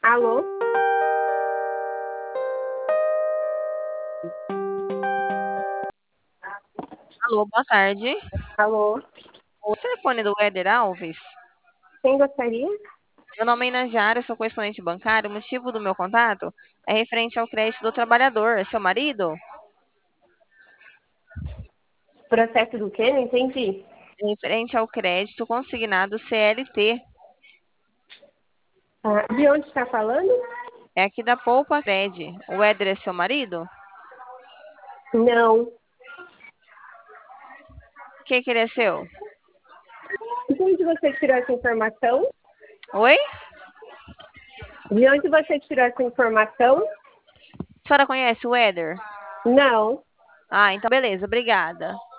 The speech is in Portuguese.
Alô? Alô, boa tarde. Alô? O telefone do Éder Alves. Quem gostaria? Meu nome é Inajara, sou correspondente bancário. O motivo do meu contato é referente ao crédito do trabalhador. É seu marido? Processo do quê? Não entendi. É referente ao crédito consignado CLT. Ah, de onde está falando? É aqui da Poupa Cred. O Éder é seu marido? Não. Quem que ele é seu? De onde você tirou essa informação? Oi? De onde você tirou essa informação? A senhora conhece o Éder? Não. Ah, então beleza, obrigada.